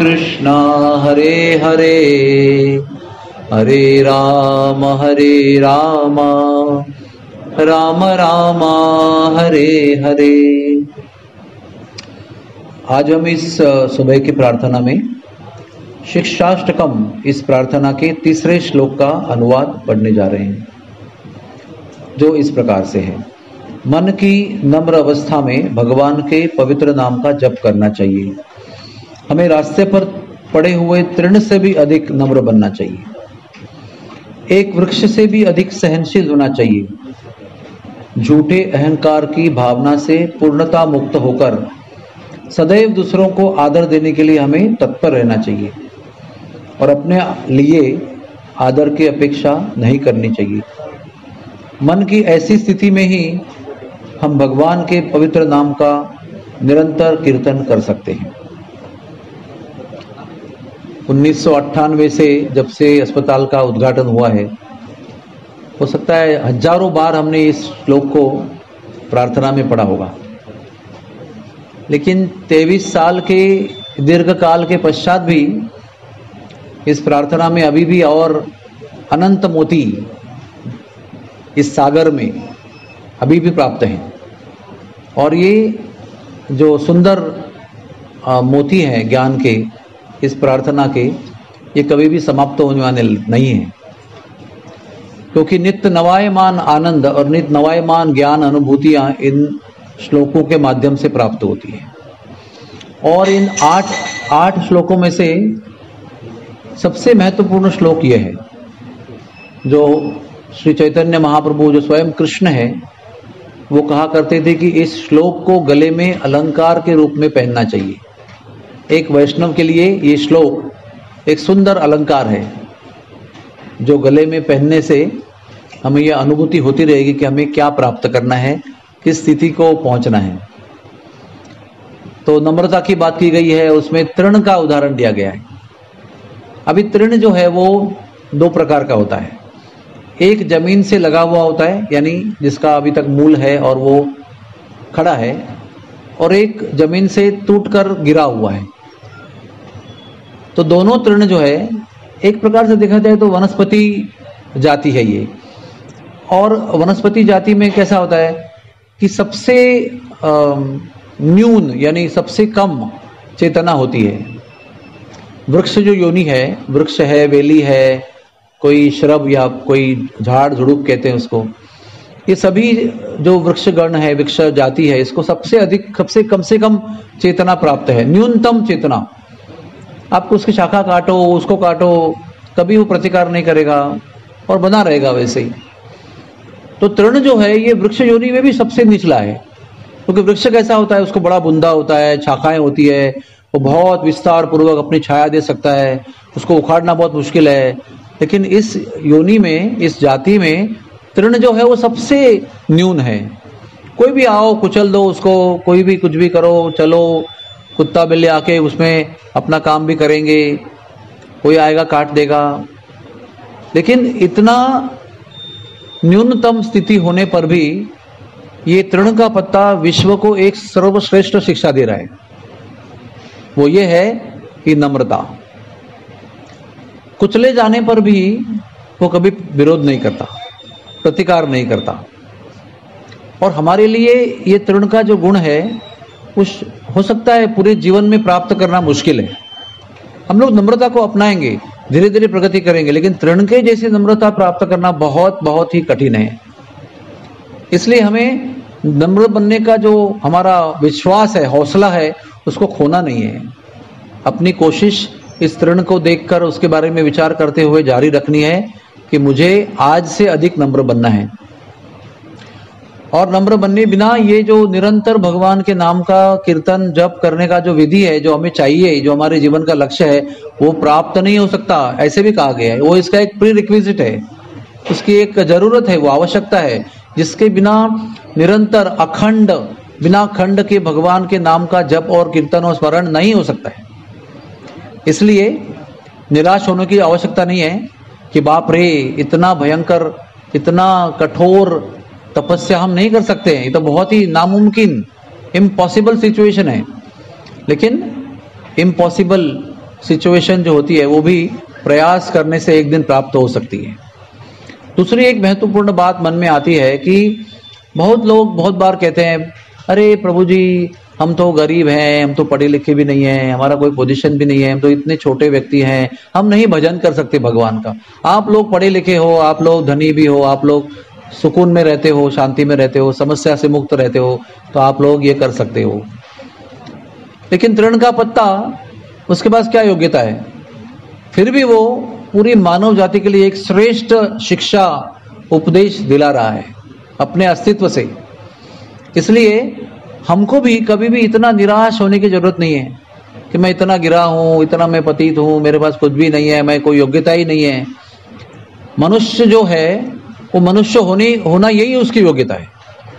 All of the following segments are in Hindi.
कृष्ण हरे हरे हरे राम राम राम हरे हरे। आज हम इस सुबह की प्रार्थना में शिक्षाष्टकम इस प्रार्थना के तीसरे श्लोक का अनुवाद पढ़ने जा रहे हैं, जो इस प्रकार से है। मन की नम्र अवस्था में भगवान के पवित्र नाम का जप करना चाहिए। हमें रास्ते पर पड़े हुए तृण से भी अधिक नम्र बनना चाहिए। एक वृक्ष से भी अधिक सहनशील होना चाहिए। झूठे अहंकार की भावना से पूर्णता मुक्त होकर सदैव दूसरों को आदर देने के लिए हमें तत्पर रहना चाहिए और अपने लिए आदर की अपेक्षा नहीं करनी चाहिए। मन की ऐसी स्थिति में ही हम भगवान के पवित्र नाम का निरंतर कीर्तन कर सकते हैं। 1998 से जब से अस्पताल का उद्घाटन हुआ है, हो सकता है हजारों बार हमने इस श्लोक को प्रार्थना में पढ़ा होगा, लेकिन 23 साल के दीर्घ काल के पश्चात भी इस प्रार्थना में अभी भी और अनंत मोती इस सागर में अभी भी प्राप्त हैं। और ये जो सुंदर मोती हैं ज्ञान के, इस प्रार्थना के, ये कभी भी समाप्त होने वाले नहीं है, क्योंकि नित्य नवायमान आनंद और नित्य नवायमान ज्ञान अनुभूतियां इन श्लोकों के माध्यम से प्राप्त होती है। और इन आठ श्लोकों में से सबसे महत्वपूर्ण श्लोक यह है, जो श्री चैतन्य महाप्रभु जो स्वयं कृष्ण है, वो कहा करते थे कि इस श्लोक को गले में अलंकार के रूप में पहनना चाहिए। एक वैष्णव के लिए ये श्लोक एक सुंदर अलंकार है, जो गले में पहनने से हमें यह अनुभूति होती रहेगी कि हमें क्या प्राप्त करना है, किस स्थिति को पहुंचना है। तो नम्रता की बात की गई है, उसमें तृण का उदाहरण दिया गया है। अभी तृण जो है वो दो प्रकार का होता है। एक जमीन से लगा हुआ होता है, यानी जिसका अभी तक मूल है और वो खड़ा है, और एक जमीन से टूटकर गिरा हुआ है। तो दोनों तृण जो है, एक प्रकार से देखा जाए तो वनस्पति जाति है ये। और वनस्पति जाति में कैसा होता है कि सबसे न्यून यानी सबसे कम चेतना होती है। वृक्ष जो योनि है, वृक्ष है, वेली है, कोई श्रब या कोई झाड़ झुड़ुप कहते हैं उसको, ये सभी जो वृक्ष गण है, वृक्ष जाति है, इसको सबसे अधिक कम से कम चेतना प्राप्त है, न्यूनतम चेतना। आपको उसकी शाखा काटो, उसको काटो, कभी वो प्रतिकार नहीं करेगा और बना रहेगा वैसे ही। तो तृण जो है ये वृक्ष योनि में भी सबसे निचला है, क्योंकि वृक्ष कैसा होता है, उसको बड़ा बुंदा होता है, शाखाएं होती है, वो बहुत विस्तार पूर्वक अपनी छाया दे सकता है, उसको उखाड़ना बहुत मुश्किल है। लेकिन इस योनि में, इस जाति में तृण जो है वो सबसे न्यून है। कोई भी आओ कुचल दो उसको, कोई भी कुछ भी करो, चलो कुत्ता बिल्ली आके उसमें अपना काम भी करेंगे, कोई आएगा काट देगा। लेकिन इतना न्यूनतम स्थिति होने पर भी ये तृण का पत्ता विश्व को एक सर्वश्रेष्ठ शिक्षा दे रहा है। वो ये है कि नम्रता। कुचले जाने पर भी वो कभी विरोध नहीं करता, प्रतिकार नहीं करता। और हमारे लिए ये तृण का जो गुण है, उस हो सकता है पूरे जीवन में प्राप्त करना मुश्किल है। हम लोग नम्रता को अपनाएंगे, धीरे धीरे प्रगति करेंगे, लेकिन तृण के जैसी नम्रता प्राप्त करना बहुत बहुत ही कठिन है। इसलिए हमें नम्र बनने का जो हमारा विश्वास है, हौसला है, उसको खोना नहीं है। अपनी कोशिश इस तृण को देखकर उसके बारे में विचार करते हुए जारी रखनी है कि मुझे आज से अधिक नम्र बनना है। और नम्र बनने बिना ये जो निरंतर भगवान के नाम का कीर्तन जप करने का जो विधि है, जो हमें चाहिए, जो हमारे जीवन का लक्ष्य है, वो प्राप्त नहीं हो सकता। ऐसे भी कहा गया है, वो इसका एक प्री रिक्विजिट है, उसकी एक जरूरत है, वो आवश्यकता है, जिसके बिना निरंतर अखंड, बिना खंड के भगवान के नाम का जप और कीर्तन और स्मरण नहीं हो सकता है। इसलिए निराश होने की आवश्यकता नहीं है कि बाप रे इतना भयंकर, इतना कठोर तपस्या हम नहीं कर सकते हैं, ये तो बहुत ही नामुमकिन, इम्पॉसिबल सिचुएशन है। लेकिन इम्पॉसिबल सिचुएशन जो होती है वो भी प्रयास करने से एक दिन प्राप्त हो सकती है। दूसरी एक महत्वपूर्ण बात मन में आती है कि बहुत लोग बहुत बार कहते हैं, अरे प्रभु जी हम तो गरीब हैं, हम तो पढ़े लिखे भी नहीं हैं, हमारा कोई पोजीशन भी नहीं है, हम तो इतने छोटे व्यक्ति हैं, हम नहीं भजन कर सकते भगवान का। आप लोग पढ़े लिखे हो, आप लोग धनी भी हो, आप लोग सुकून में रहते हो, शांति में रहते हो, समस्या से मुक्त रहते हो, तो आप लोग ये कर सकते हो। लेकिन तृण का पत्ता, उसके पास क्या योग्यता है? फिर भी वो पूरी मानव जाति के लिए एक श्रेष्ठ शिक्षा उपदेश दिला रहा है अपने अस्तित्व से। इसलिए हमको भी कभी भी इतना निराश होने की जरूरत नहीं है कि मैं इतना गिरा हूं, इतना मैं पतित हूं, मेरे पास कुछ भी नहीं है, मैं कोई योग्यता ही नहीं है। मनुष्य जो है वो मनुष्य होना यही उसकी योग्यता है।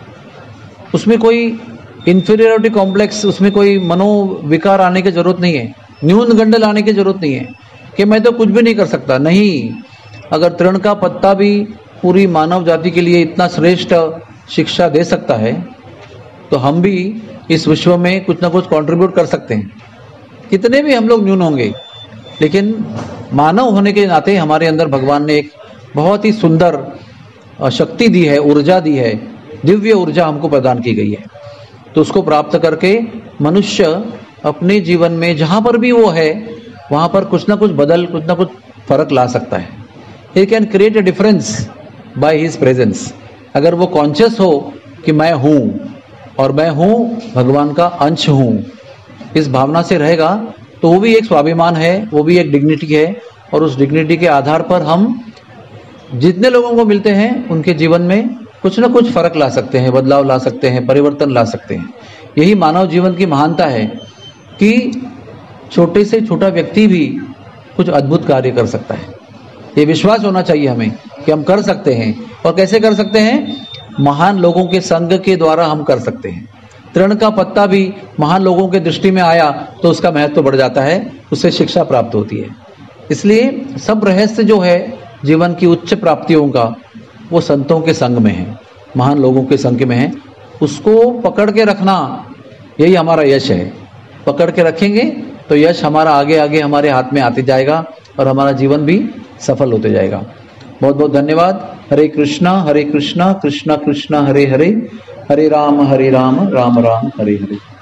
उसमें कोई इंफीरियरिटी कॉम्प्लेक्स, उसमें कोई मनोविकार आने की जरूरत नहीं है, न्यून गंड लाने की जरूरत नहीं है कि मैं तो कुछ भी नहीं कर सकता। नहीं, अगर तृण का पत्ता भी पूरी मानव जाति के लिए इतना श्रेष्ठ शिक्षा दे सकता है तो हम भी इस विश्व में कुछ ना कुछ कंट्रीब्यूट कर सकते हैं। कितने भी हम लोग न्यून होंगे, लेकिन मानव होने के नाते हमारे अंदर भगवान ने एक बहुत ही सुंदर शक्ति दी है, ऊर्जा दी है, दिव्य ऊर्जा हमको प्रदान की गई है। तो उसको प्राप्त करके मनुष्य अपने जीवन में जहां पर भी वो है वहां पर कुछ ना कुछ फर्क ला सकता है। He can create a difference by his presence. अगर वो कॉन्शियस हो कि मैं हूं और मैं हूं भगवान का अंश हूं, इस भावना से रहेगा तो वो भी एक स्वाभिमान है, वो भी एक डिग्निटी है, और उस डिग्निटी के आधार पर हम जितने लोगों को मिलते हैं उनके जीवन में कुछ ना कुछ फर्क ला सकते हैं, बदलाव ला सकते हैं, परिवर्तन ला सकते हैं। यही मानव जीवन की महानता है कि छोटे से छोटा व्यक्ति भी कुछ अद्भुत कार्य कर सकता है। ये विश्वास होना चाहिए हमें कि हम कर सकते हैं। और कैसे कर सकते हैं? महान लोगों के संग के द्वारा हम कर सकते हैं। तृण का पत्ता भी महान लोगों के दृष्टि में आया तो उसका महत्व बढ़ जाता है, उससे शिक्षा प्राप्त होती है। इसलिए सब रहस्य जो है जीवन की उच्च प्राप्तियों का वो संतों के संग में है, महान लोगों के संग में है। उसको पकड़ के रखना यही हमारा यश है। पकड़ के रखेंगे तो यश हमारा आगे आगे हमारे हाथ में आते जाएगा और हमारा जीवन भी सफल होते जाएगा। बहुत बहुत धन्यवाद। हरे कृष्णा कृष्णा कृष्णा हरे हरे, हरे राम राम राम हरे हरे।